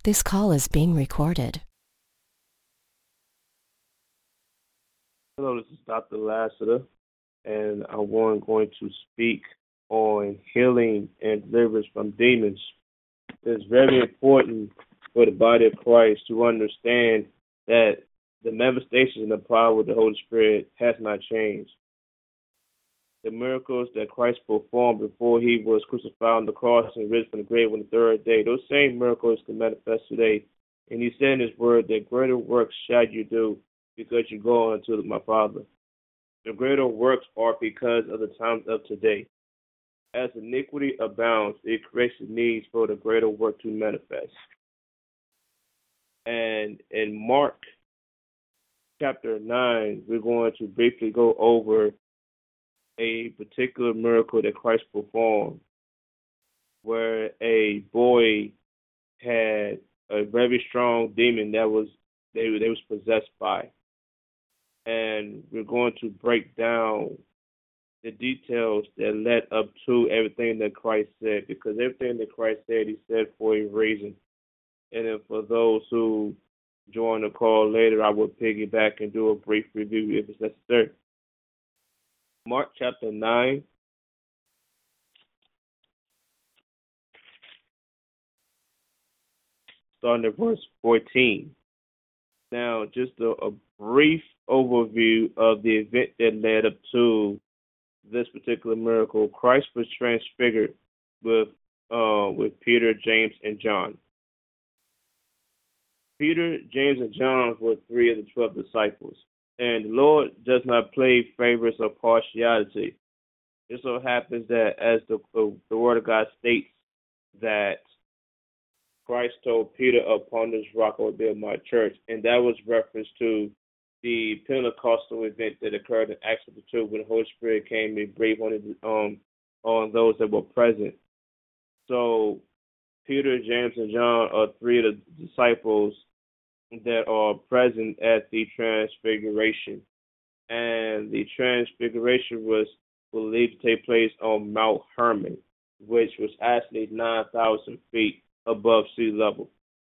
This call is being recorded. Hello, this is Dr. Lassiter, and I'm going to speak on healing and deliverance from demons. It's very important for the body of Christ to understand that the manifestations and the power of the Holy Spirit has not changed. The miracles that Christ performed before he was crucified on the cross and risen from the grave on the third day, those same miracles can manifest today. And he said in his word that greater works shall you do because you go unto my Father. The greater works are because of the times of today. As iniquity abounds, it creates the needs for the greater work to manifest. And in Mark chapter 9, we're going to briefly go over a particular miracle that Christ performed, where a boy had a very strong demon that they was possessed by. And we're going to break down the details that led up to everything that Christ said, because everything that Christ said, he said for a reason. And then for those who join the call later, I will piggyback and do a brief review if it's necessary. Mark chapter 9. Starting at verse 14. Now, just a brief overview of the event that led up to this particular miracle. Christ was transfigured with Peter, James, and John. Peter, James, and John were 3 of the 12 disciples. And the Lord does not play favorites or partiality. It so happens that as the Word of God states that Christ told Peter, upon this rock I will build my church. And that was reference to the Pentecostal event that occurred in Acts chapter 2 when the Holy Spirit came and breathed on those that were present. So Peter, James, and John are 3 of the disciples that are present at the Transfiguration. And the Transfiguration was believed to take place on Mount Hermon, which was actually 9,000 feet above sea level.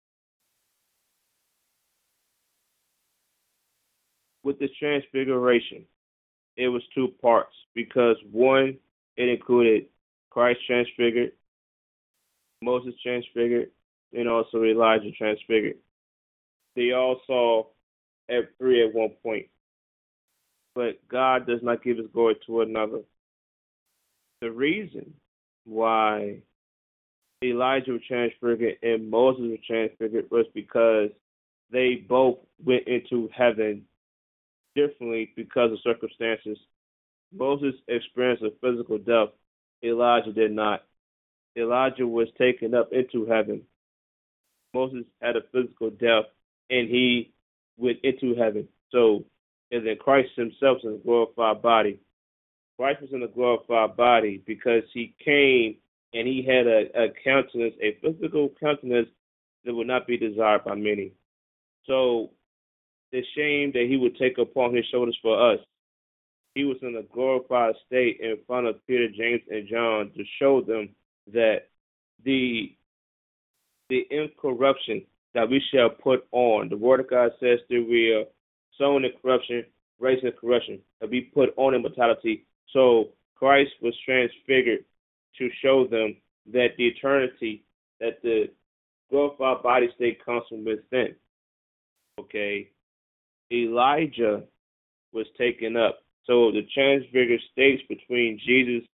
With the Transfiguration, it was 2 parts, because one, it included Christ transfigured, Moses transfigured, and also Elijah transfigured. They all saw 3 at one point. But God does not give his glory to another. The reason why Elijah was transfigured and Moses was transfigured was because they both went into heaven differently because of circumstances. Moses experienced a physical death. Elijah did not. Elijah was taken up into heaven. Moses had a physical death, and he went into heaven. So, and then Christ himself was in a glorified body. Christ was in a glorified body because he came and he had a countenance, a physical countenance that would not be desired by many. So, the shame that he would take upon his shoulders for us, he was in a glorified state in front of Peter, James, and John to show them that the incorruption that we shall put on. The Word of God says that we are sown in corruption, raised in corruption, that we put on immortality. So Christ was transfigured to show them that the eternity, that the glorified body state comes from within. Okay. Elijah was taken up. So the transfigured states between Jesus,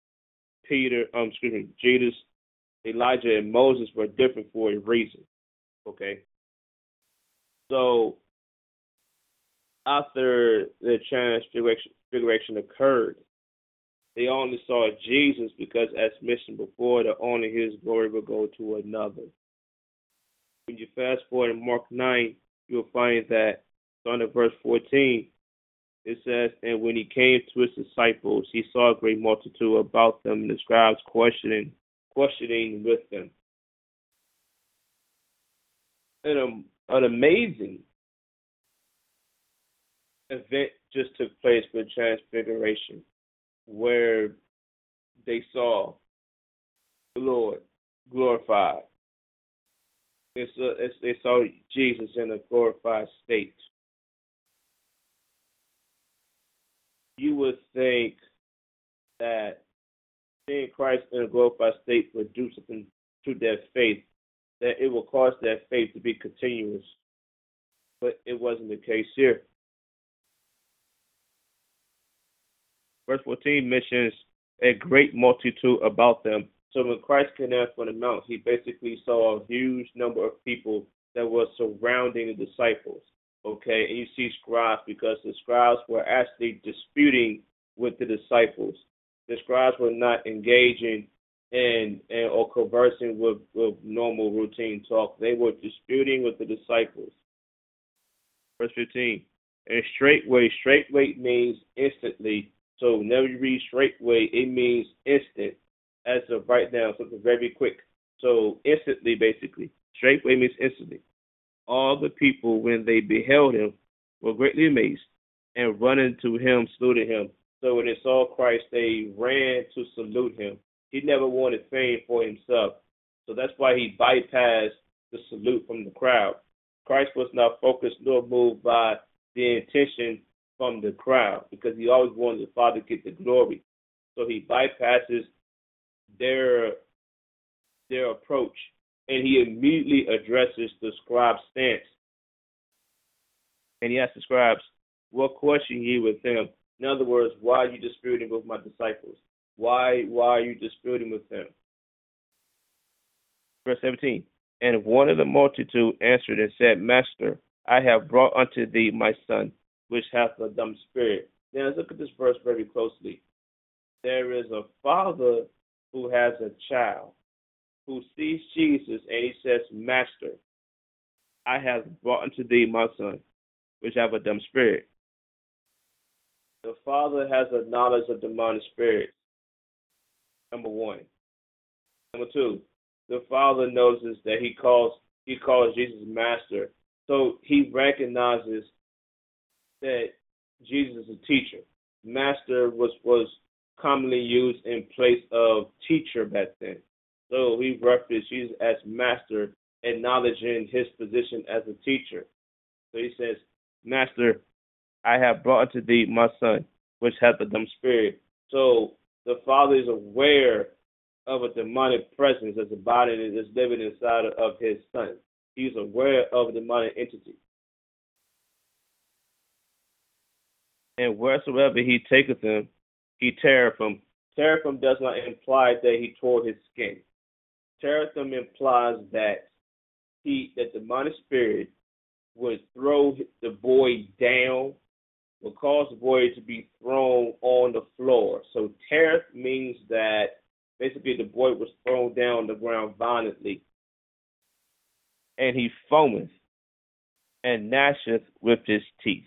Elijah, and Moses were different for a reason. Okay. So after the transfiguration occurred, they only saw Jesus because, as mentioned before, that only his glory will go to another. When you fast forward in Mark 9, you'll find that on verse 14, it says, and when he came to his disciples, he saw a great multitude about them, and the scribes questioning with them. And an amazing event just took place with Transfiguration, where they saw the Lord glorified. They saw Jesus in a glorified state. You would think that seeing Christ in a glorified state would do something to their faith, that it will cause their faith to be continuous. But it wasn't the case here. Verse 14 mentions a great multitude about them. So when Christ came down from the mount, he basically saw a huge number of people that were surrounding the disciples. Okay, and you see scribes, because the scribes were actually disputing with the disciples. The scribes were not engaging in or conversing with normal routine talk. They were disputing with the disciples. Verse 15. And straightway means instantly. So whenever you read straightway, it means instant, as of right now, something very quick. So instantly, basically. Straightway means instantly. All the people, when they beheld him, were greatly amazed, and running to him, saluted him. So when they saw Christ, they ran to salute him. He never wanted fame for himself. So that's why he bypassed the salute from the crowd. Christ was not focused nor moved by the intention from the crowd, because he always wanted the Father to get the glory. So he bypasses their approach, and he immediately addresses the scribe's stance. And he asks the scribes, what question ye with him? In other words, why are you disputing with my disciples? Why are you disputing with them? Verse 17. And one of the multitude answered and said, Master, I have brought unto thee my son, which hath a dumb spirit. Now let's look at this verse very closely. There is a father who has a child who sees Jesus, and he says, Master, I have brought unto thee my son, which have a dumb spirit. The father has a knowledge of demonic spirits. Number one. Number two, the father notices that he calls Jesus Master. So he recognizes that Jesus is a teacher. Master was commonly used in place of teacher back then. So he referenced Jesus as Master, acknowledging his position as a teacher. So he says, Master, I have brought unto thee my son, which hath a dumb spirit. So the father is aware of a demonic presence as a body that is living inside of his son. He's aware of a demonic entity. And wheresoever he taketh him, he teareth him. Teareth him does not imply that he tore his skin. Teareth him implies that the demonic spirit would throw the boy down, would cause the boy to be thrown on the floor. So teareth means that basically the boy was thrown down on the ground violently. And he foameth and gnasheth with his teeth,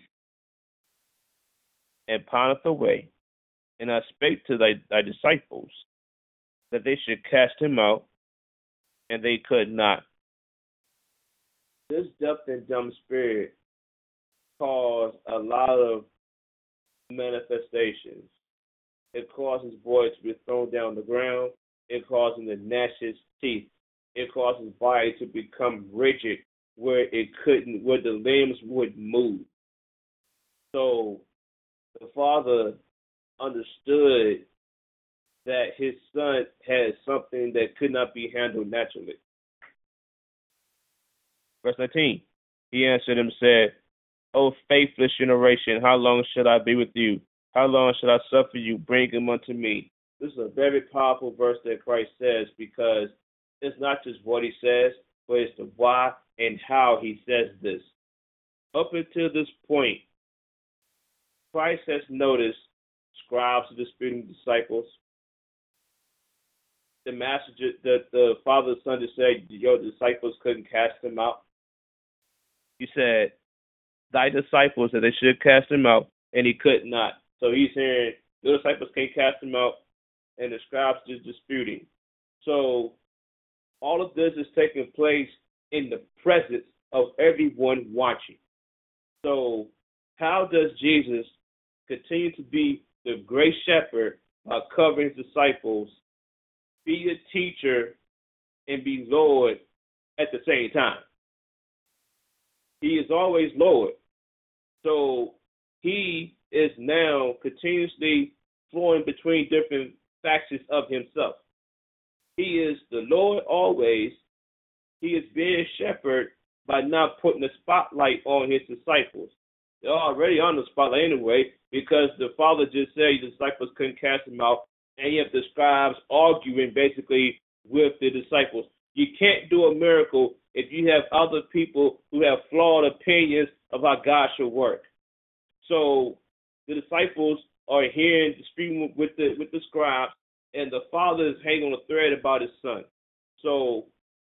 and pineth away. And I spake to thy disciples that they should cast him out, and they could not. This deaf and dumb spirit caused a lot of manifestations. It causes boy to be thrown down on the ground. It causes him to gnash his teeth. It causes his body to become rigid, where the limbs would move. So the father understood that his son had something that could not be handled naturally. Verse 19, he answered and said, O faithless generation, how long shall I be with you? How long shall I suffer you? Bring him unto me. This is a very powerful verse that Christ says, because it's not just what he says, but it's the why and how he says this. Up until this point, Christ has noticed scribes disputing disciples. The master, the father, son just said, your disciples couldn't cast him out. He said, thy disciples that they should cast him out, and he could not. So he's hearing the disciples can't cast him out, and the scribes just disputing. So all of this is taking place in the presence of everyone watching. So how does Jesus continue to be the great shepherd by covering his disciples, be a teacher, and be Lord at the same time. He is always Lord. So he is now continuously flowing between different factions of himself. He is the Lord always. He is being shepherd by not putting a spotlight on his disciples. They're already on the spotlight anyway, because the Father just said the disciples couldn't cast him out, and you have the scribes arguing basically with the disciples. You can't do a miracle if you have other people who have flawed opinions of how God should work. So the disciples are hearing, speaking with the scribes, and the Father is hanging on a thread about his Son. So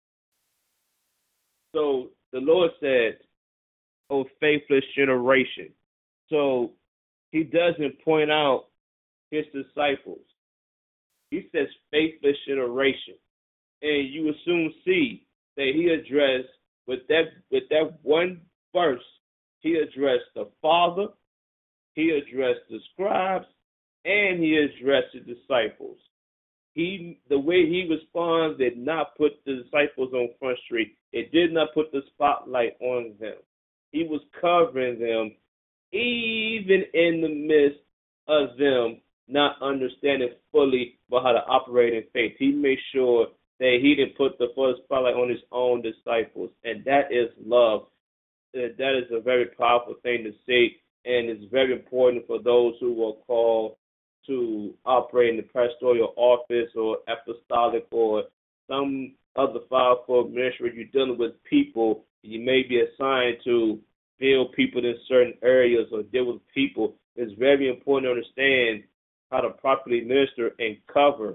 the Lord said, "O faithless generation." So he doesn't point out his disciples. He says faithless generation. And you will soon see that he addressed, with that one verse, he addressed the Father, he addressed the scribes, and he addressed the disciples. The way he responds did not put the disciples on Front Street. It did not put the spotlight on them. He was covering them, even in the midst of them not understanding fully about how to operate in faith. He made sure that he didn't put the first spotlight on his own disciples, and that is love. That is a very powerful thing to say, and it's very important for those who are called to operate in the pastoral office or apostolic or some other fivefold ministry. You're dealing with people. You may be assigned to build people in certain areas or deal with people. It's very important to understand how to properly minister and cover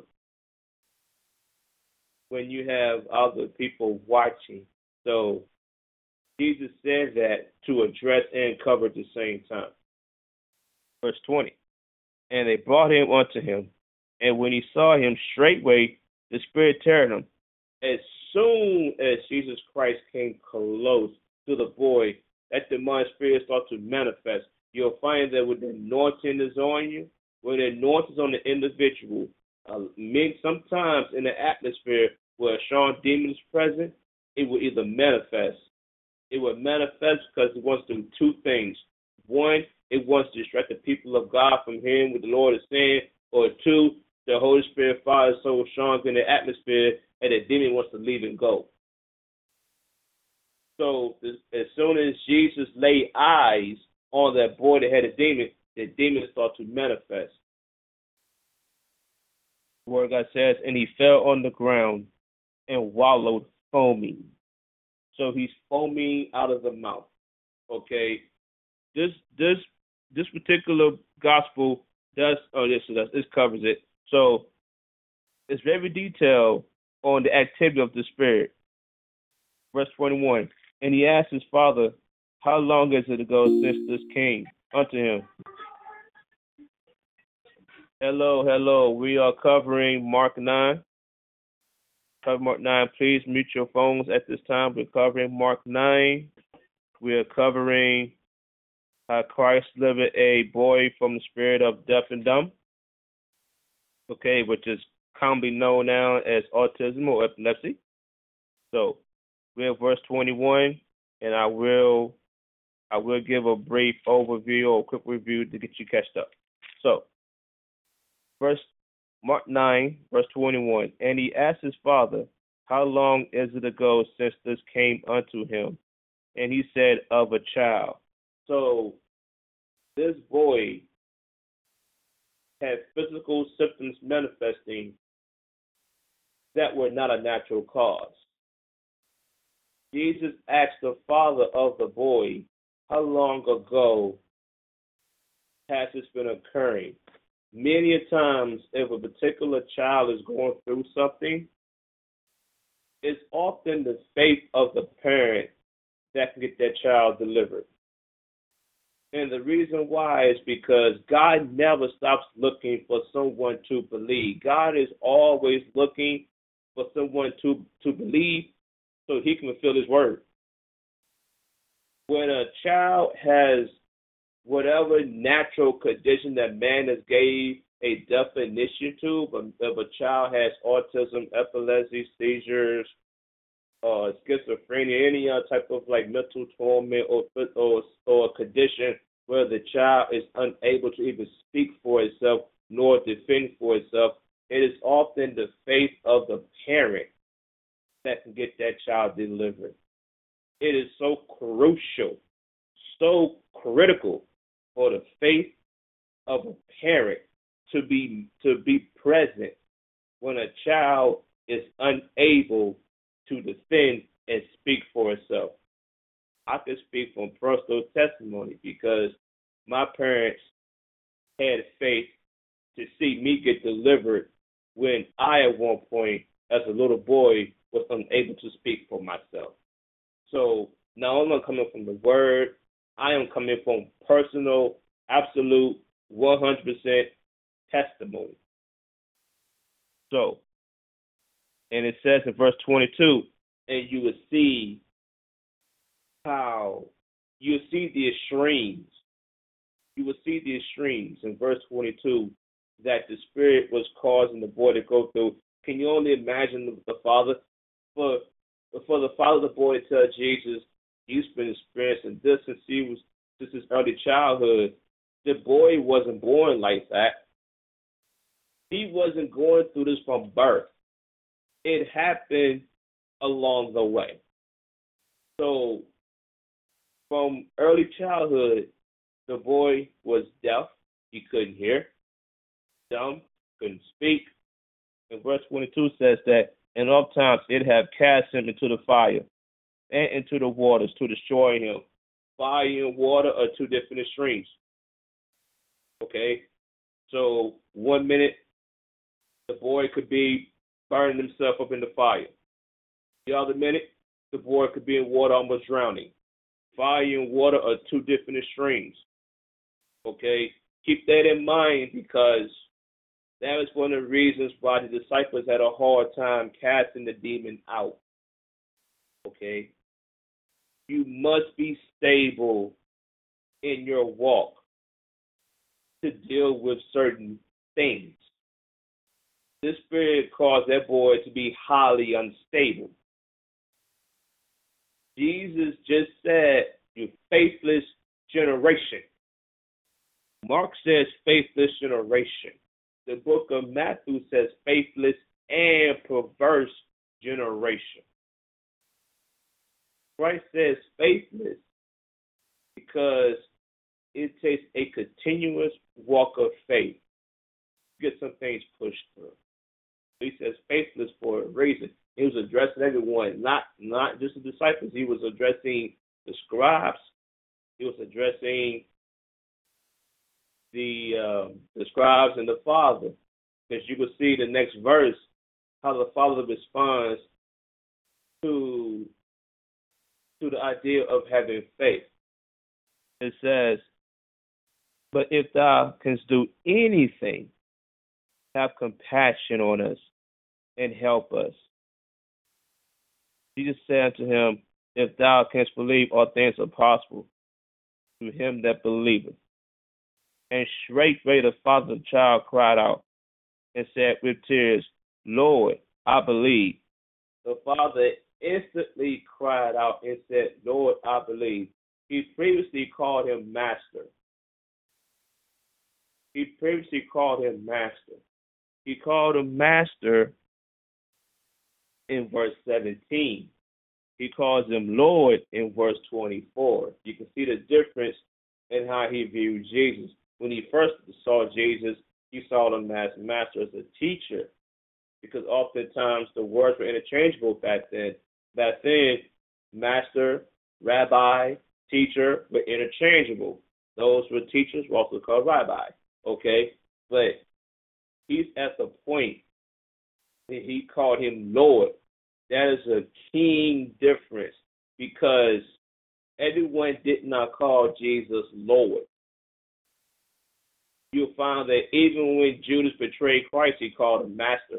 when you have other people watching. So Jesus said that to address and cover at the same time. Verse 20. And they brought him unto him, and when he saw him, straightway the Spirit teared him. As soon as Jesus Christ came close to the boy, that demonic spirit started to manifest. You'll find that when the anointing is on you, when the anointing is on the individual, sometimes in the atmosphere where a strong demon is present, it will either manifest. It will manifest because it wants to do two things. One, it wants to distract the people of God from hearing what the Lord is saying. Or two, the Holy Spirit fire is so strong in the atmosphere that the demon wants to leave and go. So as soon as Jesus laid eyes on that boy that had a demon, the demon started to manifest. The word of God says, and he fell on the ground and wallowed foaming. So he's foaming out of the mouth. Okay, this particular gospel this covers it. So it's very detailed on the activity of the Spirit. Verse 21. And he asked his father, how long is it ago since this came unto him? Hello. We are covering Mark 9. Cover Mark 9. Please mute your phones at this time. We're covering Mark 9. We are covering how Christ delivered a boy from the spirit of deaf and dumb. Okay, which is commonly known now as autism or epilepsy. So we have verse 21, and I will give a brief overview or a quick review to get you catched up. So, Mark 9, verse 21, and he asked his father, how long is it ago since this came unto him? And he said, of a child. So, this boy had physical symptoms manifesting that were not a natural cause. Jesus asked the father of the boy, how long ago has this been occurring? Many a times, if a particular child is going through something, it's often the faith of the parent that can get that child delivered. And the reason why is because God never stops looking for someone to believe. God is always looking for someone to believe so he can fulfill his word. When a child has whatever natural condition that man has gave a definition to, but if a child has autism, epilepsy, seizures, schizophrenia, any type of like mental torment or condition where the child is unable to even speak for itself nor defend for itself, it is often the faith of the parent that can get that child delivered. It is so crucial, so critical for the faith of a parent to be present when a child is unable to defend and speak for itself. I can speak from personal testimony because my parents had faith to see me get delivered when I, at one point, as a little boy, was unable to speak for myself. So now I'm coming from the word. I am coming from personal, absolute, 100% testimony. So, and it says in verse 22, and you will see how you see the extremes. You will see the extremes in verse 22 that the Spirit was causing the boy to go through. Can you only imagine the father? For the father of the boy to tell Jesus, he's been experiencing this since his early childhood. The boy wasn't born like that. He wasn't going through this from birth. It happened along the way. So, from early childhood, the boy was deaf. He couldn't hear. Dumb. Couldn't speak. And verse 22 says that, and oftentimes it have cast him into the fire and into the waters to destroy him. Fire and water are two different extremes. Okay? So, 1 minute, the boy could be burning himself up in the fire. The other minute, the boy could be in water almost drowning. Fire and water are two different extremes. Okay? Keep that in mind because that was one of the reasons why the disciples had a hard time casting the demon out. Okay? You must be stable in your walk to deal with certain things. This spirit caused that boy to be highly unstable. Jesus just said, you faithless generation. Mark says faithless generation. The book of Matthew says faithless and perverse generation. Christ says faithless because it takes a continuous walk of faith to get some things pushed through. He says faithless for a reason. He was addressing everyone, not just the disciples. He was addressing the scribes. He was addressing the scribes and the Father. Because you will see the next verse, how the Father responds to the idea of having faith. It says, but if thou canst do anything, have compassion on us and help us. Jesus said unto him, if thou canst believe, all things are possible to him that believeth. And straightway the father of the child cried out and said with tears, Lord, I believe. The father instantly cried out and said, Lord, I believe. He previously called him master. He called him master in verse 17. He calls him Lord in verse 24. You can see the difference in how he viewed Jesus. When he first saw Jesus, he saw him as master, as a teacher, because oftentimes the words were interchangeable back then. Back then, master, rabbi, teacher were interchangeable. Those were teachers were also called rabbi. Okay? But he's at the point that he called him Lord. That is a keen difference because everyone did not call Jesus Lord. You'll find that even when Judas betrayed Christ, he called him master.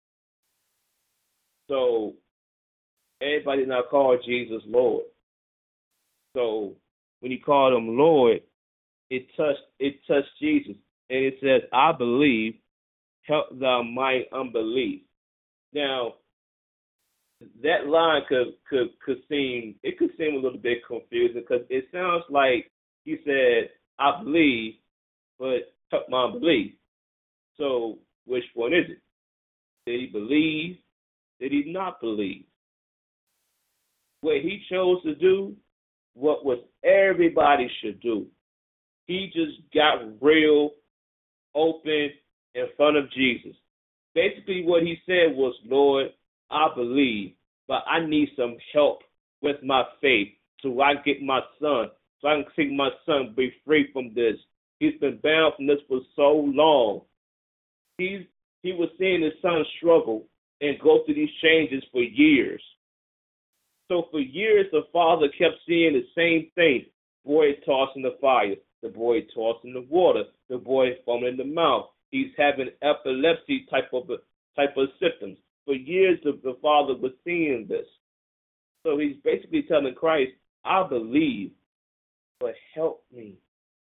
So everybody did not call Jesus Lord. So when he called him Lord, it touched Jesus. And it says, I believe, help thou my unbelief. Now, that line could seem a little bit confusing because it sounds like he said, "I believe," but took my belief. So which one is it? Did he believe? Did he not believe? What he chose to do, what was everybody should do. He just got real open in front of Jesus. Basically, what he said was, "Lord, I believe, but I need some help with my faith so I get my son, so I can see my son be free from this. He's been bound from this for so long. He was seeing his son struggle and go through these changes for years. So for years, the father kept seeing the same thing. Boy tossed in the fire, the boy tossed in the water, the boy foaming in the mouth. He's having epilepsy type of symptoms. For years, the father was seeing this. So he's basically telling Christ, "I believe, but help me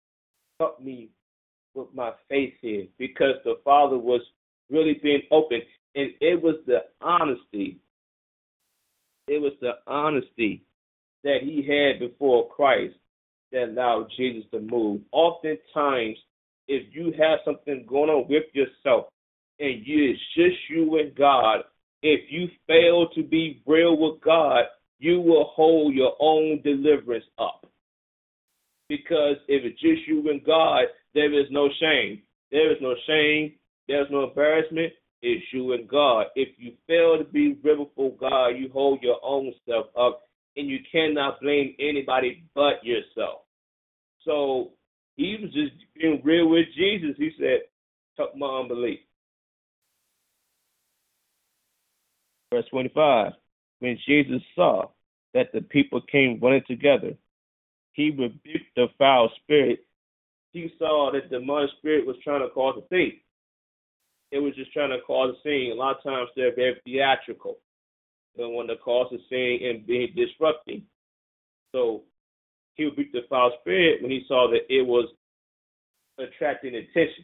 with my faith here," because the father was really being open, and it was the honesty. It was the honesty that he had before Christ that allowed Jesus to move. Oftentimes, if you have something going on with yourself and it's just you and God, if you fail to be real with God, you will hold your own deliverance up. Because if it's just you and God, there is no shame. There is no shame. There's no embarrassment. It's you and God. If you fail to be real before God, you hold your own self up, and you cannot blame anybody but yourself. So he was just being real with Jesus. He said, "Tuck my unbelief." Verse 25, when Jesus saw that the people came running together, he rebuked the foul spirit. He saw that the demonic spirit was trying to cause a scene. It was just trying to cause a scene. A lot of times they're very theatrical. They want to cause a scene and be disrupting. So he rebuked the foul spirit when he saw that it was attracting attention,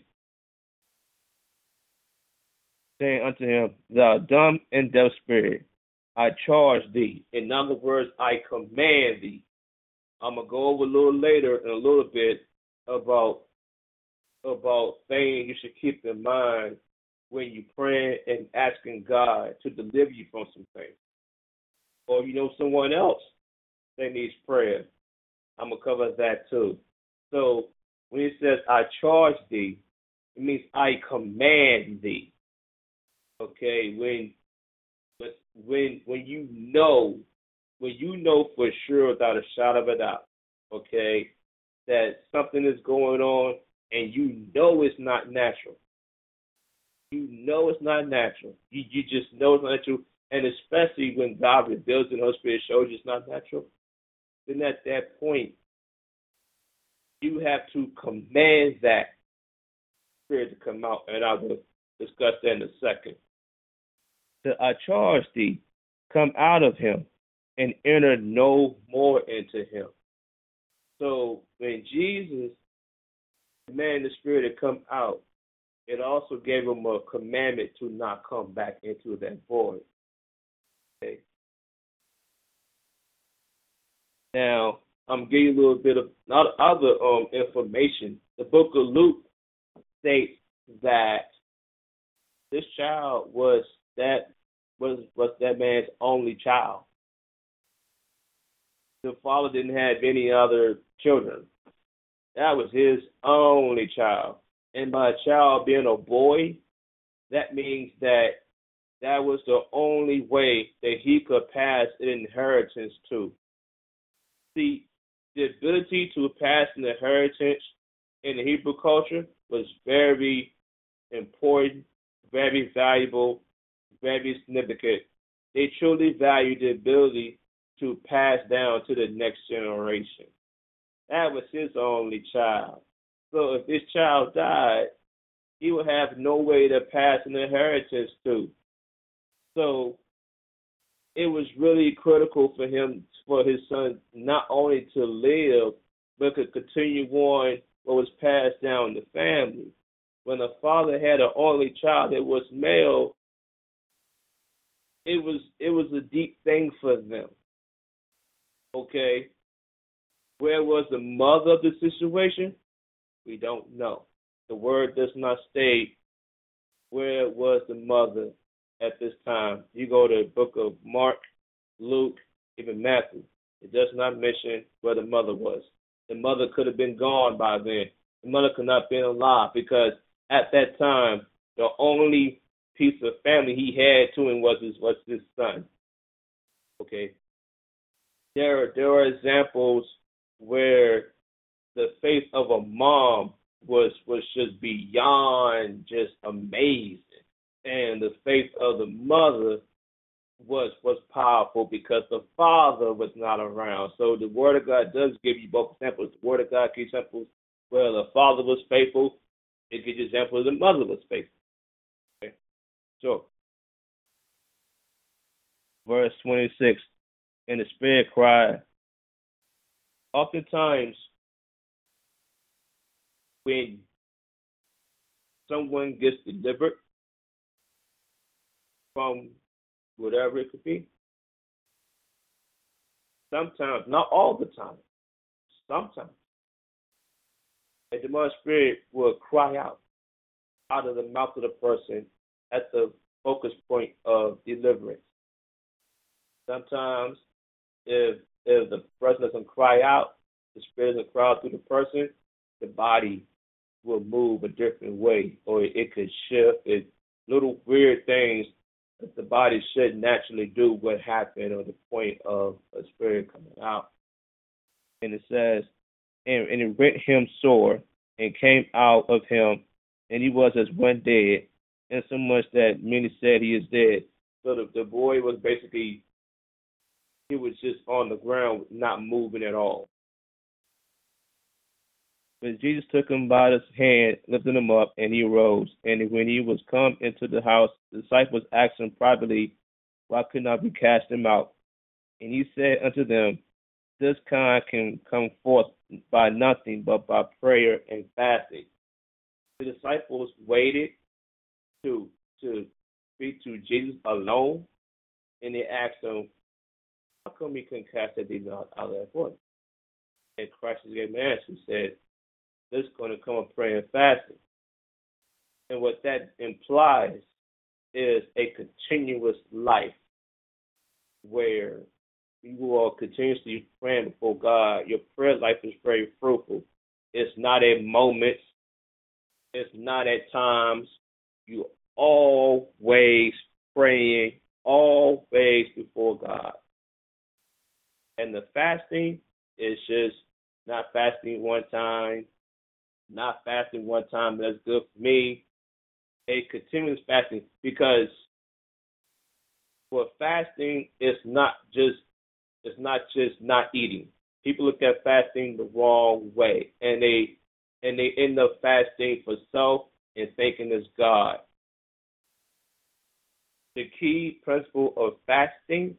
saying unto him, "Thou dumb and deaf spirit, I charge thee." In other words, I command thee. I'm going to go over a little later in a little bit about things you should keep in mind when you're praying and asking God to deliver you from some things. Or you know someone else that needs prayer. I'm going to cover that too. So when it says, "I charge thee," it means I command thee. Okay, when you know for sure without a shadow of a doubt, okay, that something is going on and you know it's not natural. You know it's not natural. You just know it's not natural. And especially when God reveals it and the Holy Spirit shows you it's not natural, then at that point, you have to command that spirit to come out. And I will discuss that in a second. "I charge thee, come out of him and enter no more into him." So when Jesus commanded the spirit to come out, it also gave him a commandment to not come back into that void. Okay. Now, I'm giving you a little bit of other information. The book of Luke states that this child was that man's only child. The father didn't have any other children. That was his only child. And by a child being a boy, that means that was the only way that he could pass an inheritance to. See, the ability to pass an inheritance in the Hebrew culture was very important, very valuable, very significant. They truly valued the ability to pass down to the next generation. That was his only child. So if this child died, he would have no way to pass an inheritance to. So it was really critical for his son, not only to live, but to continue on what was passed down in the family. When the father had an only child that was male, it was a deep thing for them. Okay, where was the mother of the situation? We don't know. The word does not state where was the mother at this time. You go to the book of Mark, Luke, even Matthew. It does not mention where the mother was. The mother could have been gone by then. The mother could not have been alive because at that time, the only piece of family he had to him was his son. Okay. There are examples where the faith of a mom was just beyond just amazing. And the faith of the mother was powerful because the father was not around. So the word of God does give you both examples. The word of God gives examples where the father was faithful. It gives you examples the mother was faithful. Okay? So verse 26, and the spirit cried. Oftentimes when someone gets delivered from whatever it could be, sometimes, not all the time, sometimes, a demonic spirit will cry out of the mouth of the person at the focus point of deliverance. Sometimes, if the person doesn't cry out, the spirit doesn't cry out through the person, the body will move a different way, or it could shift. It little weird things that the body should naturally do what happened, or the point of a spirit coming out. And it says, and it rent him sore, and came out of him, and he was as one dead, and so much that many said he is dead. So the boy was basically, he was just on the ground, not moving at all. But Jesus took him by his hand, lifted him up, and he arose. And when he was come into the house, the disciples asked him privately, why could not we cast him out? And he said unto them, this kind can come forth by nothing but by prayer and fasting. The disciples waited to speak to Jesus alone, and they asked him, how come we couldn't cast that demon out of that boy? And Christ gave an answer. He said, this is going to come with prayer and fasting. And what that implies is a continuous life where you are continuously praying before God. Your prayer life is very fruitful. It's not at moments. It's not at times. You always praying, always before God. And the fasting is just not fasting one time, not fasting one time, that's good for me. A continuous fasting, because for fasting, it's not just not eating. People look at fasting the wrong way, and they end up fasting for self and thinking it's God. The key principle of fasting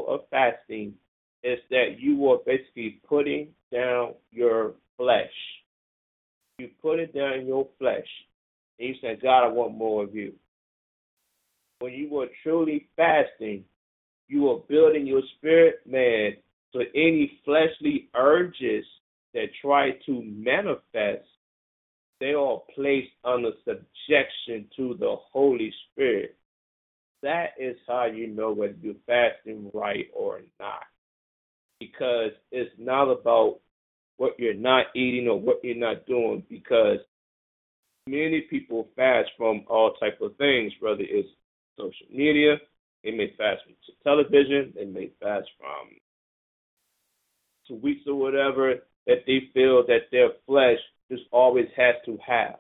is that you are basically putting down your flesh. You put it down in your flesh, and you say, God, I want more of you. When you are truly fasting, you are building your spirit man, so any fleshly urges that try to manifest, they are placed under subjection to the Holy Spirit. That is how you know whether you're fasting right or not. Because it's not about what you're not eating or what you're not doing, because many people fast from all type of things, whether it's social media, they may fast from television, they may fast from sweets or whatever that they feel that their flesh just always has to have.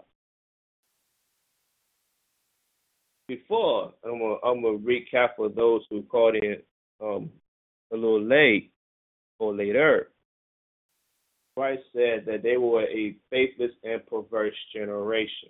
Before, I'm gonna recap for those who called in a little late or later. Christ said that they were a faithless and perverse generation.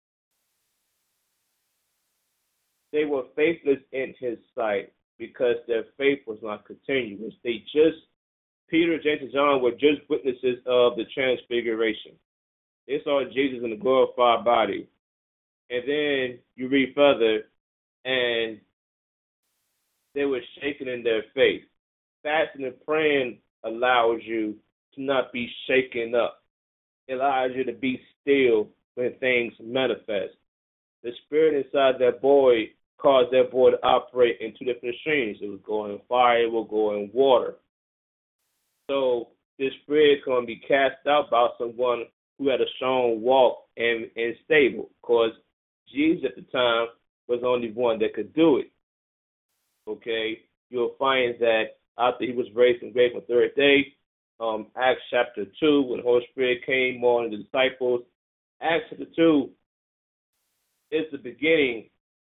They were faithless in his sight because their faith was not continuous. Peter, James, and John were just witnesses of the transfiguration. They saw Jesus in a glorified body. And then you read further, and they were shaken in their faith. Fasting and praying allows you to not be shaken up. It allows you to be still when things manifest. The spirit inside that boy caused that boy to operate in two different streams. It was going in fire, it will go in water. So this spirit can be cast out by someone who had a strong walk and stable, because Jesus at the time was the only one that could do it. Okay, you'll find that after he was raised from grave on the third day, Acts chapter 2, when the Holy Spirit came on the disciples, Acts chapter 2 is the beginning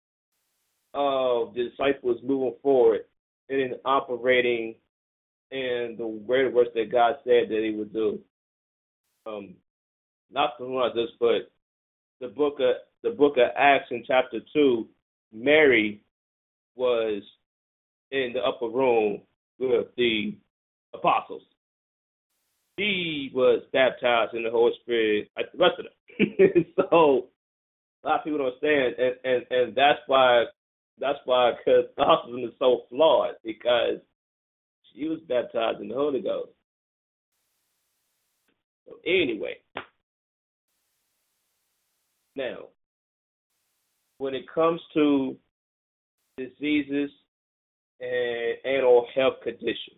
of the disciples moving forward and operating in the greater works that God said that he would do. Not to run this, but the book of Acts in chapter 2, Mary was in the upper room with the apostles. She was baptized in the Holy Spirit like the rest of them. So a lot of people don't understand, and that's why Catholicism is so flawed, because she was baptized in the Holy Ghost. So anyway, now when it comes to diseases and or health conditions,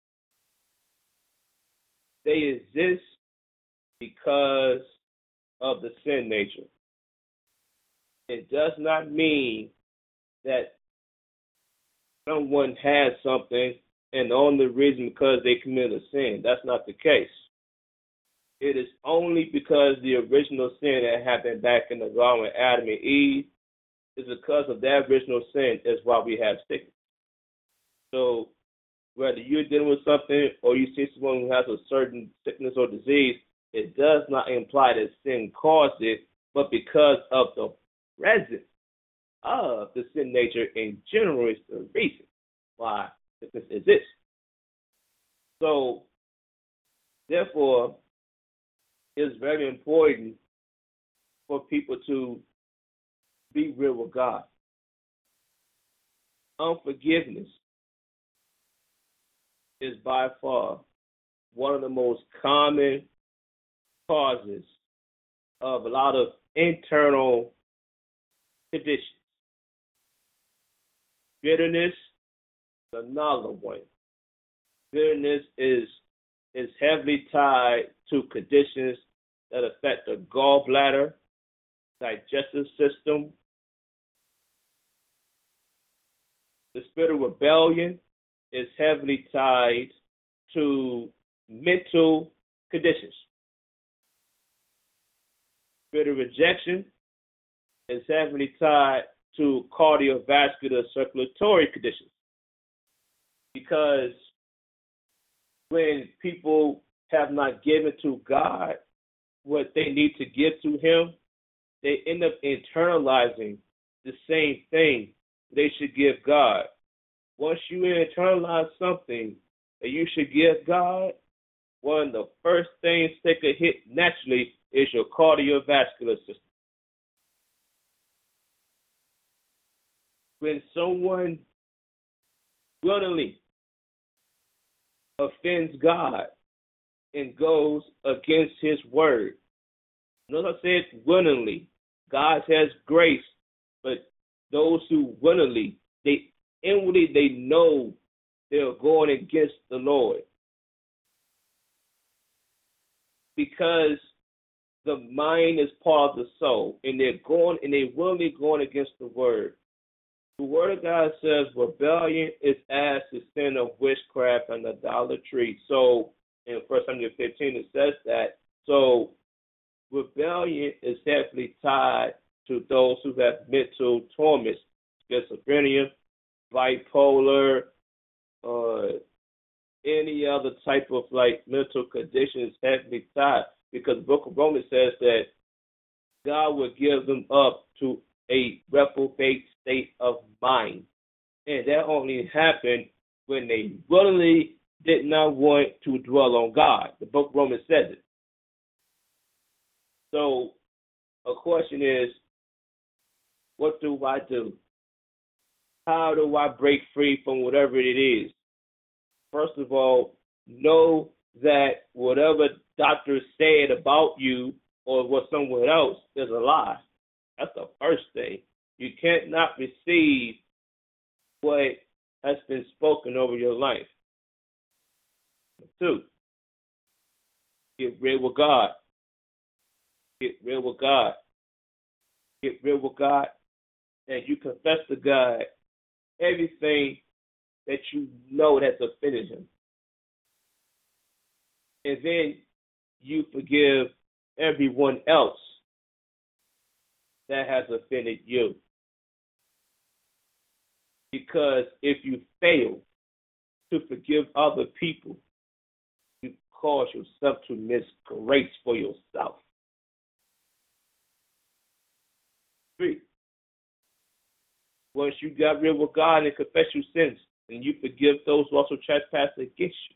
they exist because of the sin nature. It does not mean that someone has something and the only reason because they committed a sin. That's not the case. It is only because the original sin that happened back in the garden with Adam and Eve is because of that original sin is why we have sickness. So whether you're dealing with something or you see someone who has a certain sickness or disease, it does not imply that sin caused it, but because of the presence of the sin nature in general is the reason why sickness exists. So, therefore, it's very important for people to be real with God. Unforgiveness is by far one of the most common causes of a lot of internal conditions. Bitterness is another one. Bitterness is heavily tied to conditions that affect the gallbladder, digestive system. The spirit of rebellion is heavily tied to mental conditions. Spirit of rejection is heavily tied to cardiovascular circulatory conditions. Because when people have not given to God what they need to give to him, they end up internalizing the same thing they should give God. Once you internalize something that you should give God, one of the first things take a hit naturally is your cardiovascular system. When someone willingly offends God and goes against his word, notice I said willingly. God has grace, but those who willingly, they inwardly they know they're going against the Lord. Because the mind is part of the soul, and they're willingly going against the word. The word of God says rebellion is as the sin of witchcraft and idolatry. So in 1 Samuel 15 it says that. So rebellion is heavily tied to those who have mental torments, schizophrenia, bipolar, any other type of mental condition is heavily tied, because the book of Romans says that God will give them up to a reprobate state of mind. And that only happened when they willingly did not want to dwell on God. The book of Romans says it. So a question is, what do I do? How do I break free from whatever it is? First of all, know that whatever doctor said about you or what someone else is a lie. That's the first thing. You can't not receive what has been spoken over your life. 2, get real with God. Get real with God. Get real with God, and you confess to God everything that you know that's offended him. And then you forgive everyone else that has offended you. Because if you fail to forgive other people, you cause yourself to miss grace for yourself. 3, once you got real with God and confess your sins, and you forgive those who also trespass against you.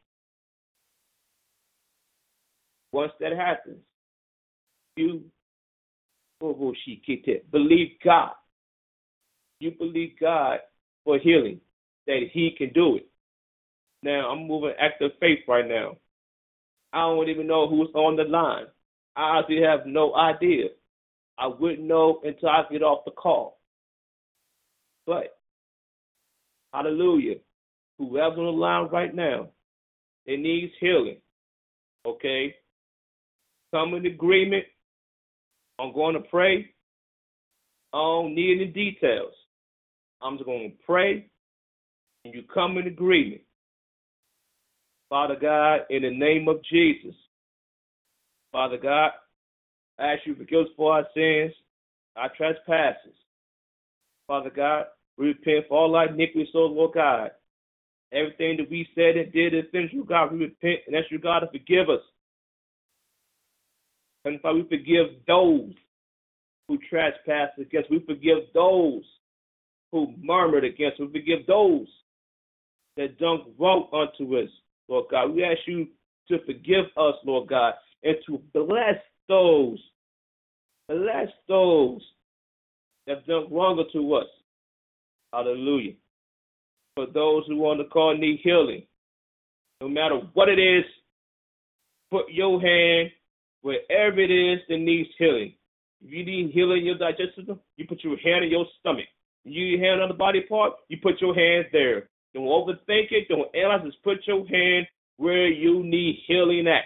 Once that happens, you believe God. You believe God for healing, that he can do it. Now, I'm moving active faith right now. I don't even know who's on the line. I honestly have no idea. I wouldn't know until I get off the call. But, hallelujah, whoever's on the line right now, it needs healing, okay? Come in agreement. I'm going to pray. I don't need any details. I'm just going to pray, and you come in agreement. Father God, in the name of Jesus, Father God, I ask you to forgive us for our sins, our trespasses. Father God, we repent for all our iniquities, so Lord God. Everything that we said and did and finished, you God, we repent and ask you, God, to forgive us. And Father, we forgive those who trespass against us. We forgive those who murmured against us. We forgive those that done wrong unto us, Lord God. We ask you to forgive us, Lord God, and to bless those that have done wrong unto us. Hallelujah. For those who want to call need healing, no matter what it is, put your hand wherever it is that needs healing. If you need healing in your digestive system, you put your hand in your stomach. If you need a hand on the body part, you put your hands there. Don't overthink it. Don't analyze it. Just put your hand where you need healing at.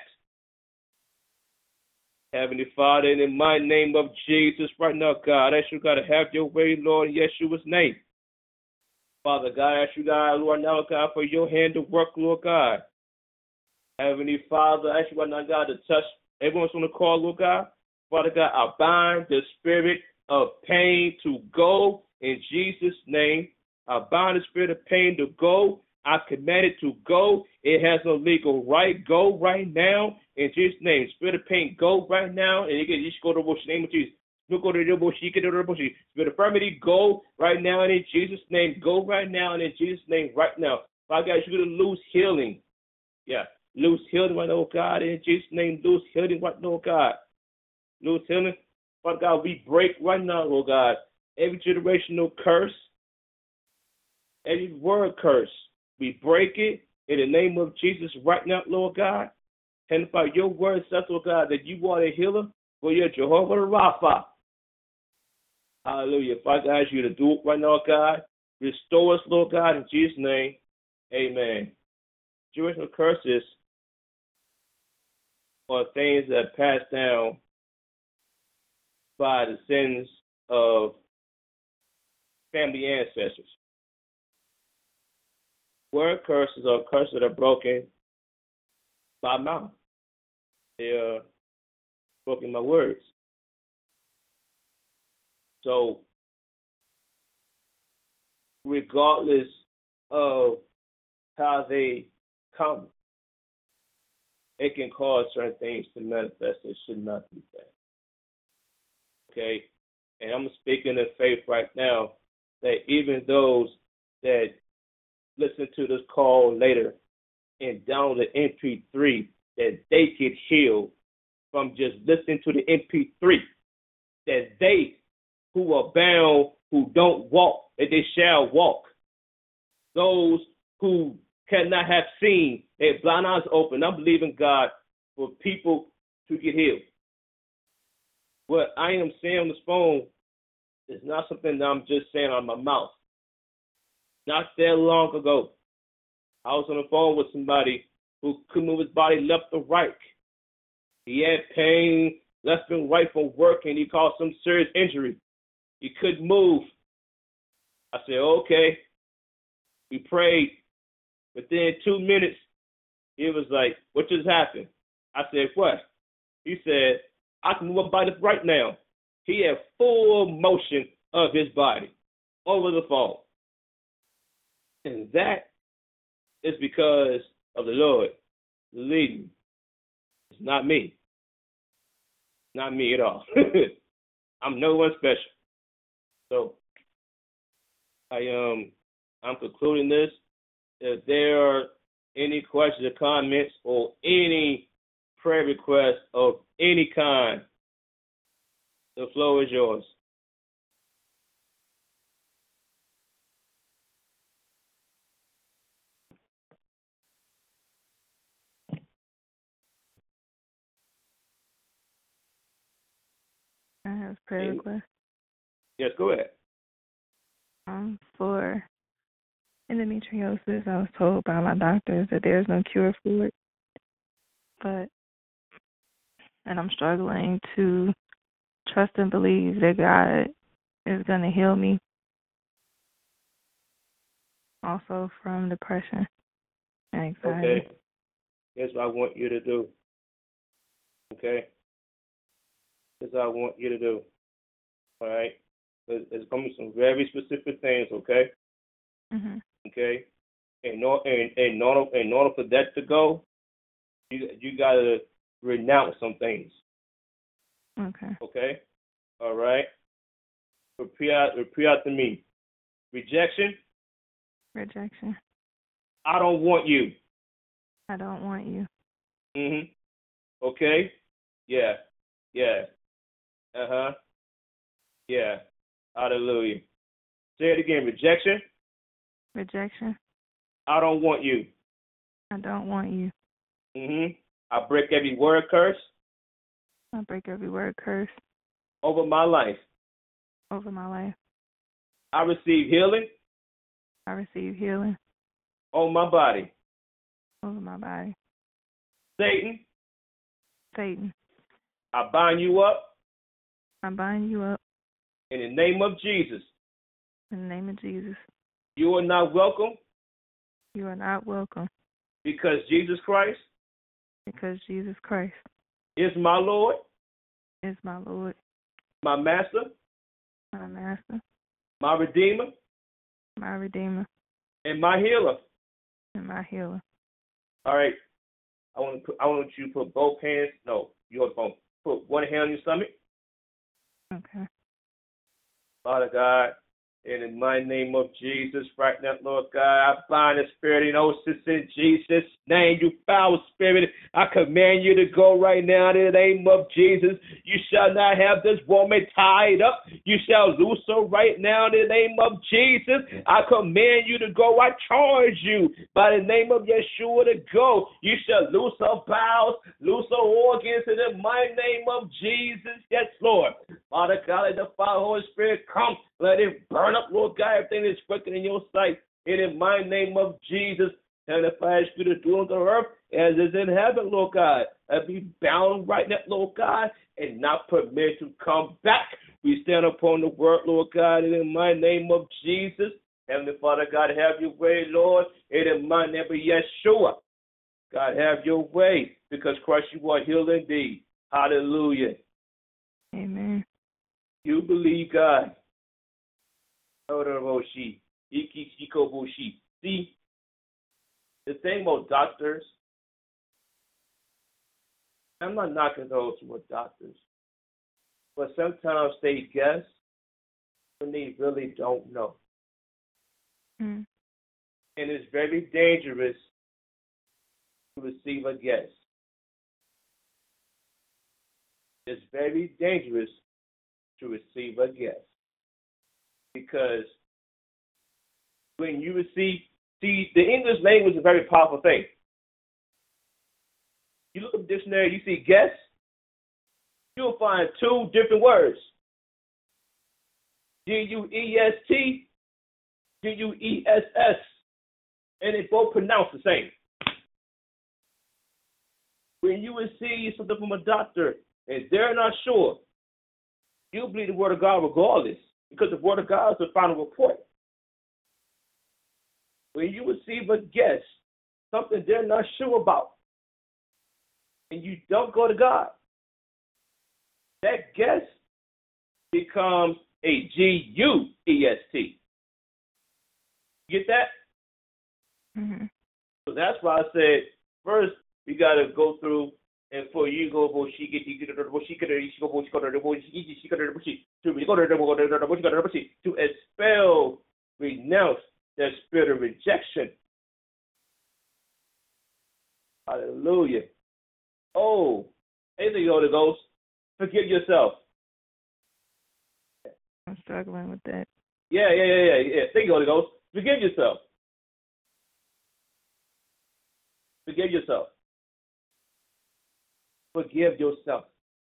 Heavenly Father, in the mighty name of Jesus, right now, God, I ask you, God, to have your way, Lord, in Yeshua's name. Father God, I ask you, God, Lord, now, God, for your hand to work, Lord God. Heavenly Father, I ask you, now, God, to touch everyone's on the call, Lord God. Father God, I bind the spirit of pain to go in Jesus' name. I bind the spirit of pain to go. I command it to go. It has no legal right. Go right now in Jesus' name. Spirit of pain, go right now. And you should go to the name of Jesus. Spirit of infirmity, go right now and in Jesus' name. Go right now and in Jesus' name right now. Father God, you're going to lose healing. Yeah, lose healing right now, oh God. In Jesus' name, lose healing right now, oh God. Lose healing. Father God, we break right now, oh God, every generational curse, every word curse. We break it in the name of Jesus right now, Lord God. And by your word says, Lord God, that you are a healer, for you're Jehovah Rapha. Hallelujah. Father, I ask you to do it right now, God. Restore us, Lord God, in Jesus' name. Amen. Generational curses are things that are passed down by the sins of family ancestors. Word curses are curses that are broken by mouth. They are broken by words. So, regardless of how they come, it can cause certain things to manifest that should not be there. Okay? And I'm speaking in faith right now that even those that listen to this call later and download the MP3, that they get healed from just listening to the MP3, that they who are bound, who don't walk, that they shall walk. those who cannot have seen, their blind eyes open. I'm believing God for people to get healed. What I am saying on this phone is not something that I'm just saying on my mouth. Not that long ago, I was on the phone with somebody who couldn't move his body left or right. He had pain left and right from work, and he caused some serious injury. He couldn't move. I said, okay. We prayed. Within 2 minutes, he was like, what just happened? I said, what? He said, I can move my body right now. He had full motion of his body over the phone. And that is because of the Lord leading me. It's not me. Not me at all. I'm no one special. So I'm concluding this. If there are any questions or comments or any prayer requests of any kind, the floor is yours. I have a prayer request. Yes, go ahead. For endometriosis, I was told by my doctors that there's no cure for it, and I'm struggling to trust and believe that God is going to heal me. Also from depression and anxiety. Okay. Here's what I want you to do. Okay? Here's what I want you to do. All right? There's going to be some very specific things, okay? Mm-hmm. Okay? In order for that to go, you got to renounce some things. Okay. Okay? All right? Repeat after me. Rejection. Rejection. I don't want you. I don't want you. Mhm. Okay? Yeah. Yeah. Uh-huh. Yeah. Hallelujah. Say it again. Rejection. Rejection. I don't want you. I don't want you. Mhm. I break every word curse I break every word curse over my life. over my life. I receive healing I receive healing on my body. over my body. Satan, Satan, I bind you up I bind you up in the name of Jesus. in the name of Jesus. You are not welcome You are not welcome because Jesus Christ because Jesus Christ is my Lord, is my Lord, my Master, my Master, my Redeemer, my Redeemer, and my Healer. and my Healer. All right. I want you to put both hands. No, you put one hand on your stomach. Okay. Father God, in the mighty name of Jesus, right now, Lord God, I bind the spirit in osis in Jesus' name. You foul spirit, I command you to go right now in the name of Jesus. You shall not have this woman tied up. You shall loose her right now in the name of Jesus. I command you to go. I charge you by the name of Yeshua to go. You shall loose her bowels, loose her organs in the mighty name of Jesus. Yes, Lord. Father God, let the Father, Holy Spirit come. Let it burn up, Lord God, everything that's wicked in your sight. In the mighty name of Jesus. And if I ask you to do on the earth as is in heaven, Lord God, and be bound right now, Lord God, and not permit to come back. We stand upon the word, Lord God, in the mighty name of Jesus. Heavenly Father, God, have your way, Lord, in the mighty name of Yeshua. God, have your way, because Christ, you are healed indeed. Hallelujah. Amen. You believe God. See, the thing about doctors, I'm not knocking those who are doctors, but sometimes they guess when they really don't know. Mm. And it's very dangerous to receive a guess. It's very dangerous to receive a guess. Because when you receive See, the English language is a very powerful thing. You look at the dictionary, you see guess, you'll find two different words. G-U-E-S-T, G-U-E-S-S, and they both pronounce the same. When you receive something from a doctor and they're not sure, you believe the word of God regardless, because the word of God is the final report. When you receive a guess, something they're not sure about, and you don't go to God, that guess becomes a G-U-E-S-T. Get that? Mm-hmm. So that's why I said, first, we got to go through, and for you go, to expel, renounce that spirit of rejection. Hallelujah. Oh, hey, the Holy Ghost, forgive yourself. I'm struggling with that. Yeah. Thank you, Holy Ghost. Forgive yourself. Forgive yourself. Forgive yourself.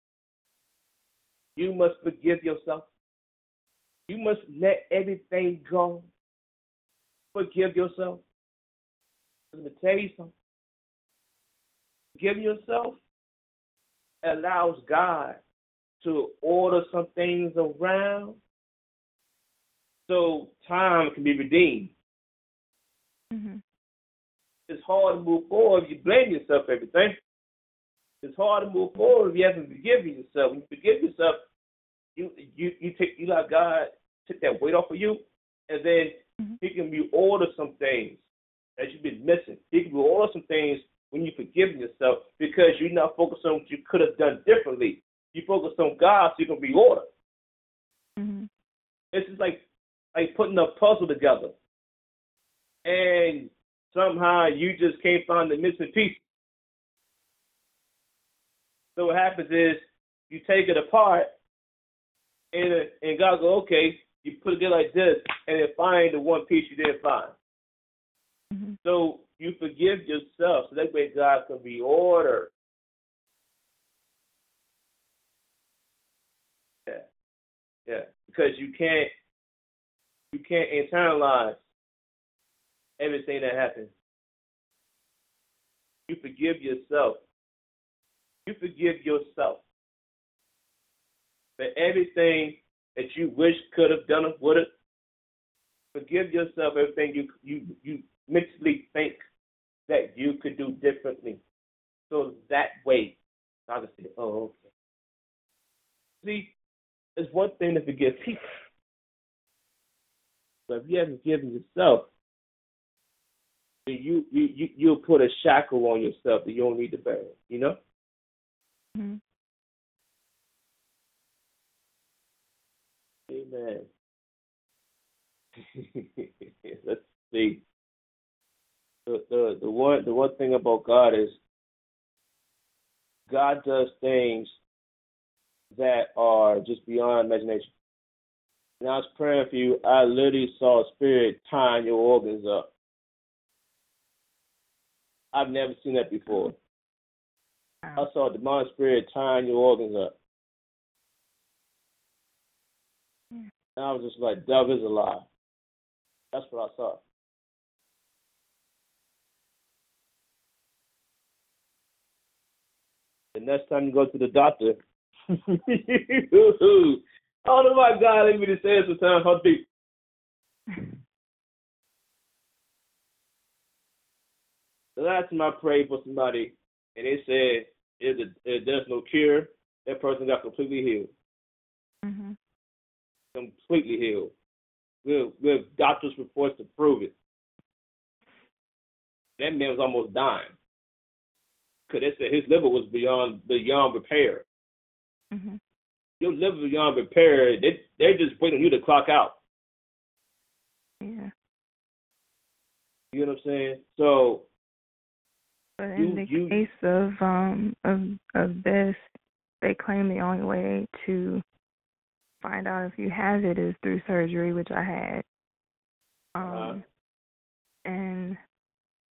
You must forgive yourself. You must let everything go. Forgive yourself. Let me tell you something. Forgive yourself allows God to order some things around so time can be redeemed. Mm-hmm. It's hard to move forward if you blame yourself for everything. It's hard to move forward if you haven't forgiven yourself. When you forgive yourself, you let God take that weight off of you, and then He can reorder some things that you've been missing. He can reorder some things when you forgive yourself because you're not focused on what you could have done differently. You focus on God so you can reorder. Mm-hmm. It's just like putting a puzzle together, and somehow you just can't find the missing piece. So what happens is you take it apart, and God goes, okay, you put it together like this, and then find the one piece you didn't find. Mm-hmm. So you forgive yourself, so that way God can reorder. Yeah, because you can't internalize everything that happens. You forgive yourself. You forgive yourself for everything that you wish could have done or would have. Forgive yourself everything you mentally think that you could do differently. So that way, I can say, oh, okay. See, it's one thing to forgive people. But if you haven't forgiven yourself, then you'll put a shackle on yourself that you don't need to bear, you know? Mm-hmm. Amen. Let's see. The one thing about God is God does things that are just beyond imagination. When I was praying for you, I literally saw a spirit tying your organs up. I've never seen that before. I saw a demonic spirit tying your organs up. And I was just like, devil is a lie. That's what I saw. The next time you go to the doctor, I don't know why God let me to say it sometimes. How deep? The last time I prayed for somebody, and they said if there's no cure, that person got completely healed. Mm-hmm. Completely healed. With doctor's reports to prove it. That man was almost dying. Because they said his liver was beyond repair. Mm-hmm. Your liver beyond repair, they're just waiting on you to clock out. Yeah. You know what I'm saying? So, but in the case of this, they claim the only way to find out if you have it is through surgery, which I had. And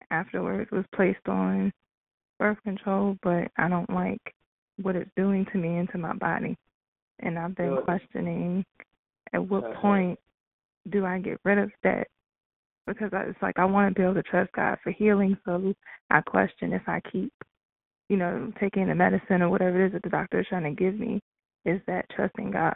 afterwards was placed on birth control, but I don't like what it's doing to me and to my body. And I've been questioning at what point do I get rid of that? Because it's like I want to be able to trust God for healing, so I question if I keep, taking the medicine or whatever it is that the doctor is trying to give me, is that trusting God?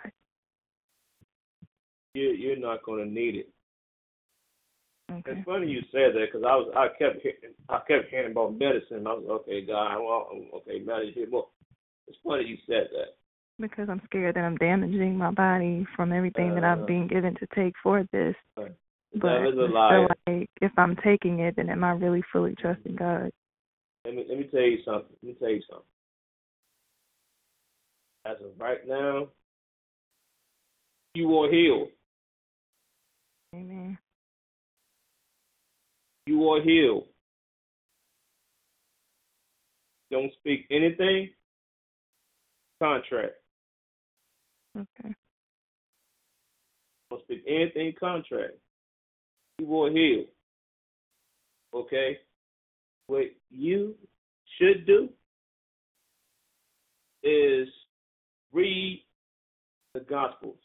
You're not going to need it. Okay. It's funny you said that because I kept hearing about medicine. I was okay, God. Okay, medicine. Well, it's funny you said that. Because I'm scared that I'm damaging my body from everything that I'm being given to take for this. But I feel like if I'm taking it, then am I really fully trusting God? Let me tell you something. As of right now, you are healed. Amen. You are healed. Don't speak anything contrary. Okay. Don't speak anything contrary. You are healed. Okay? What you should do is read the Gospels.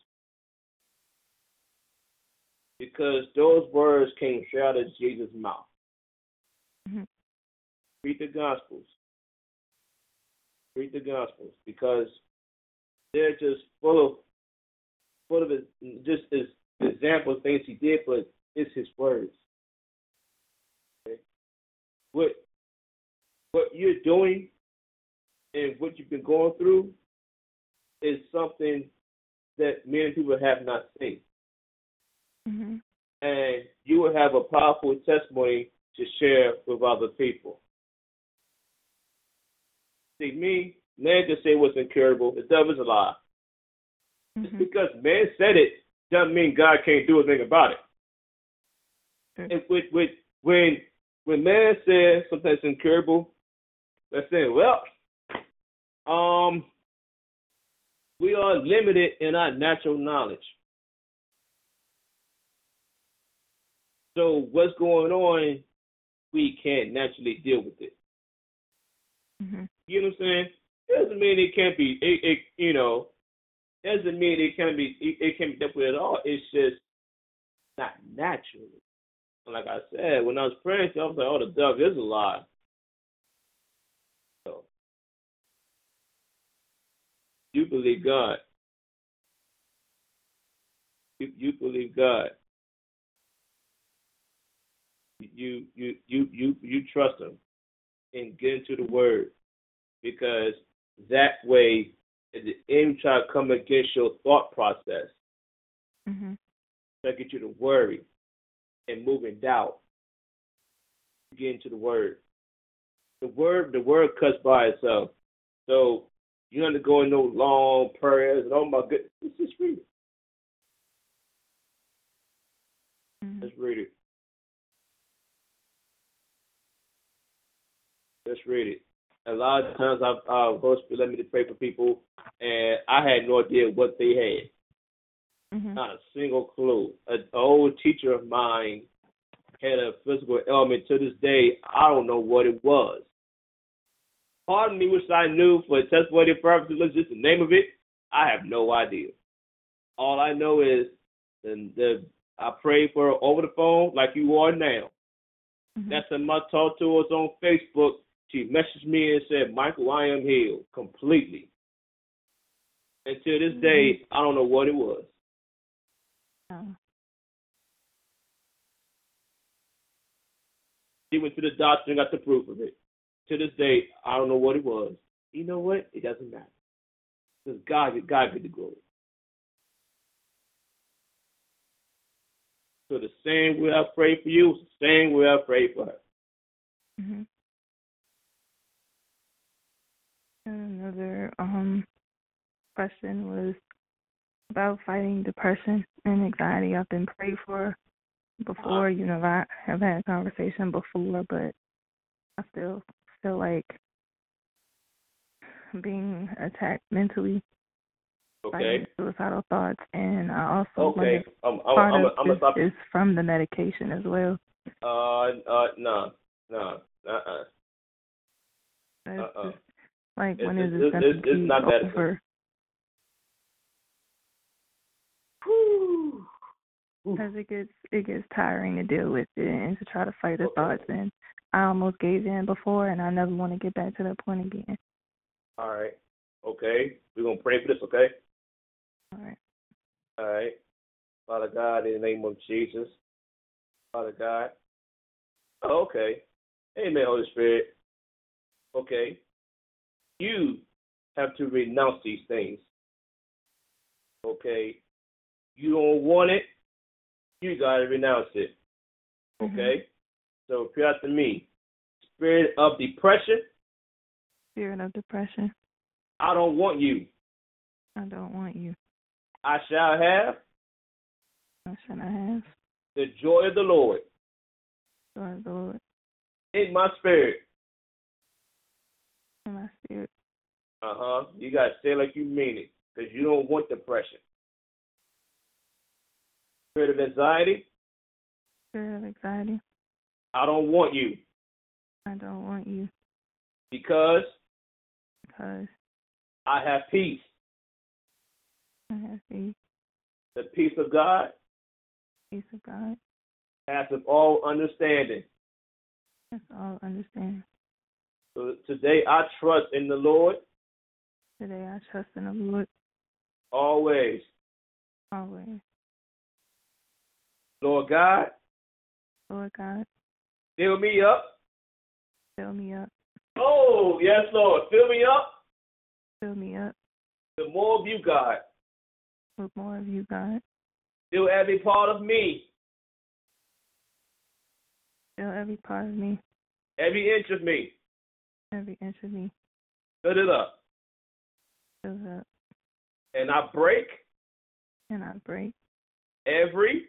Because those words came straight out of Jesus' mouth. Mm-hmm. Read the Gospels. Read the Gospels because they're just full of it, just as example of things he did, but it's his words. Okay? What you're doing and what you've been going through is something that many people have not seen. Mm-hmm. And you will have a powerful testimony to share with other people. See, man can say what's incurable. The devil's a lie. Mm-hmm. Just because man said it doesn't mean God can't do a thing about it. Mm-hmm. And when man says something that's incurable, they're saying, well, we are limited in our natural knowledge. So what's going on, we can't naturally deal with it. Mm-hmm. You know what I'm saying? It doesn't mean it can't be, doesn't mean it can't be dealt with at all. It's just not natural. And like I said, when I was praying, I was like, oh, the devil is a lie. So, you believe God. You believe God. You trust him and get into the word, because that way, if the enemy try to come against your thought process, mm-hmm. try to get you to worry and move in doubt, get into the word. The word cuts by itself. So you don't have to go in no long prayers and oh my goodness, just read it. Mm-hmm. Let's read it. Let's read it. A lot of times Holy Spirit let me to pray for people, and I had no idea what they had. Mm-hmm. Not a single clue. An old teacher of mine had a physical ailment. To this day, I don't know what it was. Part of me wish I knew for testimony purposes, just the name of it. I have no idea. All I know is I prayed for her over the phone like you are now. Mm-hmm. That's when I talked to her on Facebook. She messaged me and said, Michael, I am healed completely. And to this day, I don't know what it was. Oh. She went to the doctor and got the proof of it. To this day, I don't know what it was. You know what? It doesn't matter. Because God get the glory. So the same way I pray for you, it's the same way I pray for her. Mm-hmm. Another question was about fighting depression and anxiety. I've been prayed for before. I have had a conversation before, but I still feel like being attacked mentally, Okay. suicidal thoughts, and I also okay. Part of this is from the medication as well. No. No. It's just, like, when It's, is this going to it's be not that. over? Whew. Because it gets tiring to deal with it and to try to fight the thoughts. And I almost gave in before, and I never want to get back to that point again. All right. Okay. We're going to pray for this, okay? All right. All right. Father God, in the name of Jesus. Father God. Oh, okay. Amen, Holy Spirit. Okay. You have to renounce these things. Okay. You don't want it. You got to renounce it. Okay? Mm-hmm. So repeat after me. Spirit of depression. Spirit of depression. I don't want you. I don't want you. I shall have I shall not have the joy of the Lord joy of the Lord in my spirit. in my spirit. You got to say it like you mean it, because you don't want depression. Spirit of anxiety. Spirit of anxiety. I don't want you. I don't want you. Because I have peace. I have peace. The peace of God Peace of God. passeth all understanding. That's all understand. So today I trust in the Lord. Today I trust in the Lord Always. always. Lord God, Lord God, fill me up. fill me up. Oh, yes, Lord. Fill me up. Fill me up The more of you, God. with more of you, God. Fill every part of me. Fill every part of me, Every inch of me. every inch of me. Fill it up. Fill it up. And I break And I break every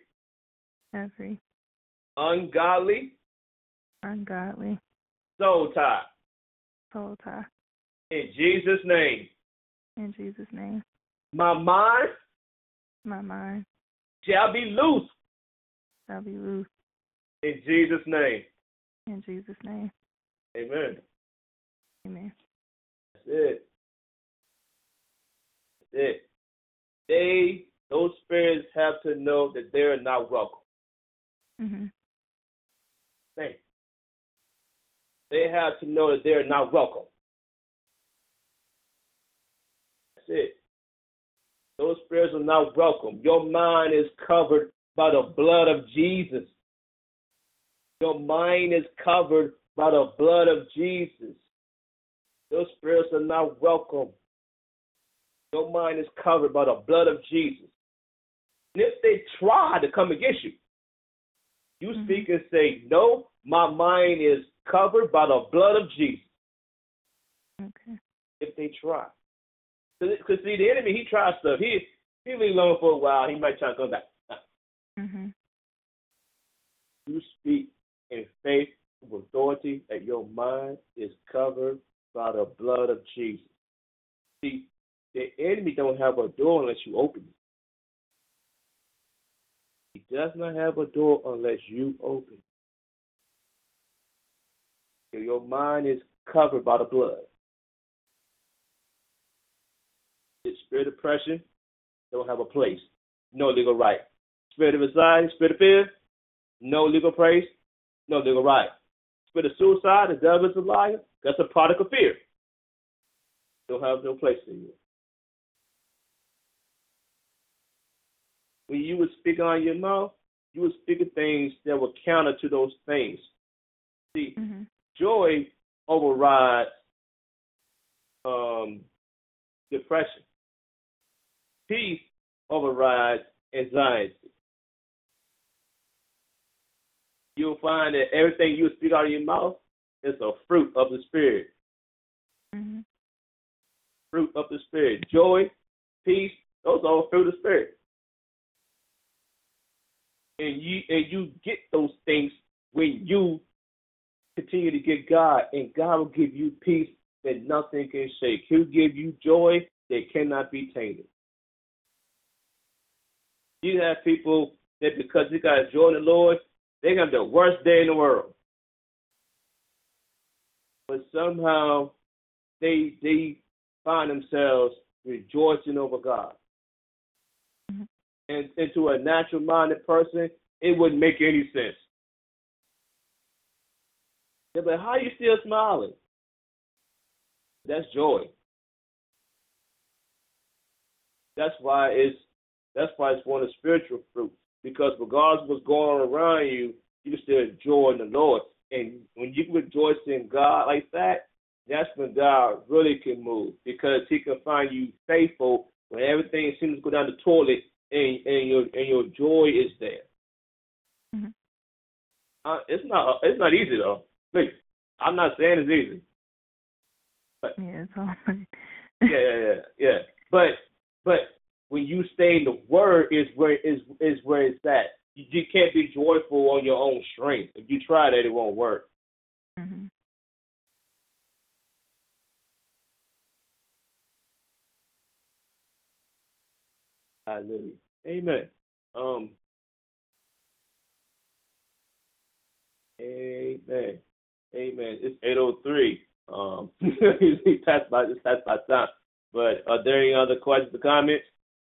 ungodly ungodly soul tie. soul tie. In Jesus' name. In Jesus' name. My mind My mind shall be loose. shall be loose. In Jesus' name. In Jesus' name. Amen. Amen. That's it. That's it. Those spirits have to know that they're not welcome. Mm-hmm. They have to know that they're not welcome. That's it. Those spirits are not welcome. Your mind is covered by the blood of Jesus. Your mind is covered by the blood of Jesus. Those spirits are not welcome. Your mind is covered by the blood of Jesus. And if they try to come against you, you speak and say, no, my mind is covered by the blood of Jesus. Okay. If they try. Because see, the enemy, he tries stuff. He leave alone for a while. He might try to come back. Mm-hmm. You speak in faith with authority that your mind is covered by the blood of Jesus. See, the enemy don't have a door unless you open it. He does not have a door unless you open it. Your mind is covered by the blood. The spirit of depression don't have a place. No legal right. Spirit of anxiety, spirit of fear, no legal place, no legal right. Spirit of suicide, the devil is a liar. That's a product of fear. Don't have no place in you. When you would speak on your mouth, you would speak of things that were counter to those things. See, joy overrides depression. Peace overrides anxiety. You'll find that everything you speak out of your mouth is a fruit of the Spirit. Mm-hmm. Fruit of the Spirit. Joy, peace, those are all fruit of the Spirit. And you get those things when you continue to get God, and God will give you peace that nothing can shake. He'll give you joy that cannot be tainted. You have people that because they got joy in the Lord, they have the worst day in the world. but somehow they find themselves rejoicing over God. And to a natural-minded person, it wouldn't make any sense. Yeah, but how are you still smiling? That's joy. That's why it's one of the spiritual fruits. Because regardless of what's going on around you, you still enjoy the Lord. And when you rejoice in God like that, that's when God really can move. Because He can find you faithful when everything seems to go down the toilet and your joy is there. Mm-hmm. It's not easy though. Please, I'm not saying it's easy. But, yeah, it's hard. yeah. But when you stay in the Word is where it's at. You can't be joyful on your own strength. If you try that, it won't work. Mm-hmm. Hallelujah. Amen. Amen. It's 8:03. It's past my time. But are there any other questions or comments?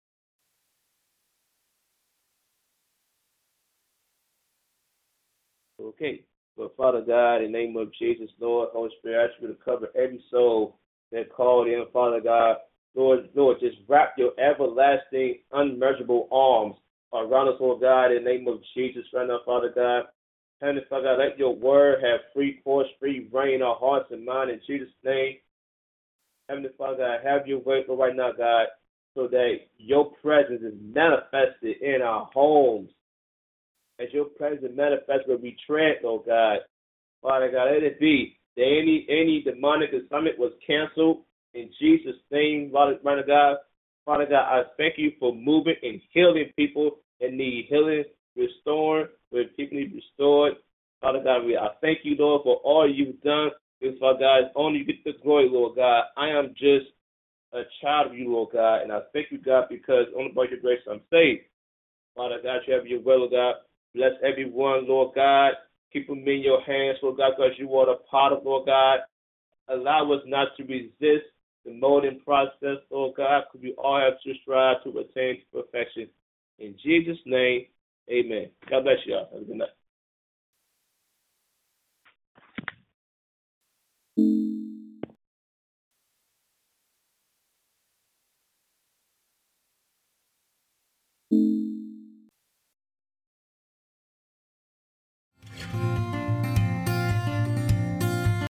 Okay. But Father God, in the name of Jesus, Lord, Holy Spirit, I ask you to cover every soul that called in, Father God. Lord, just wrap your everlasting, unmeasurable arms around us, Lord God, in the name of Jesus, right now, Father God. Heavenly Father God, let your word have free course, free reign in our hearts and mind in Jesus' name. Heavenly Father God, have your way for right now, God, so that your presence is manifested in our homes. As your presence manifests where we tread, Lord God. Father God, let it be that any demonic assignment was canceled in Jesus' name, Father God. Father God, I thank you for moving and healing people that need healing, restoring, where people need restored. Father God, I thank you, Lord, for all you've done. Because, Father God, only you get the glory, Lord God. I am just a child of you, Lord God, and I thank you, God, because only by your grace I'm saved. Father God, you have your will, Lord God. Bless everyone, Lord God. Keep them in your hands, Lord God, because you are the potter, Lord God. Allow us not to resist the molding process, Lord God, because we all have to strive to attain to perfection. In Jesus' name, amen. God bless you all. Have a good night.